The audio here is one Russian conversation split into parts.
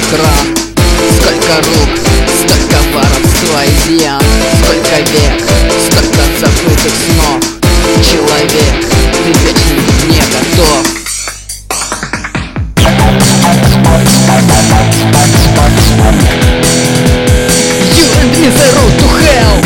кран. Сколько рук, столько воровства и изъян. Сколько век, столько забытых снов. Человек, ты вечно не готов. You and me the road to hell.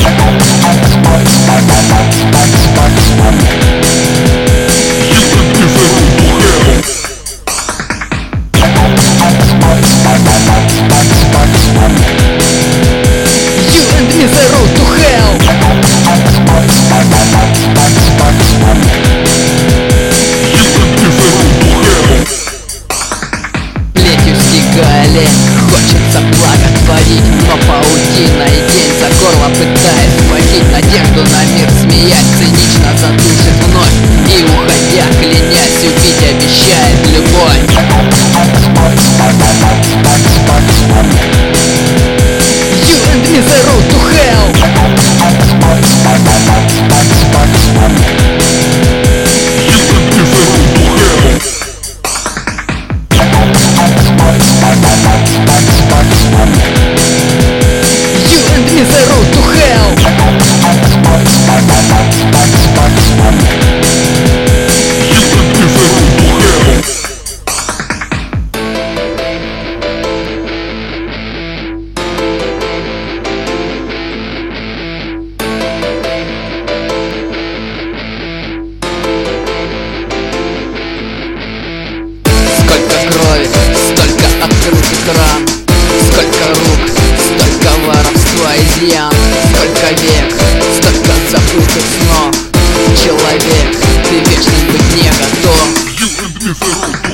You and me the road to hell. Плетью стигали, хочется благотворить, но паутиной день за горло пытаясь схватить. Надежду на мир, смеясь, цинично задушит вновь. И уходя, клянясь, убить обещает любовь. You and me the road to hell. You and me the road to hell. Сколько крови, столько открытых ран. Сколько рук, столько воровства и изъян. Сколько век, столько забытых снов. Человек, ты вечно быть не готов.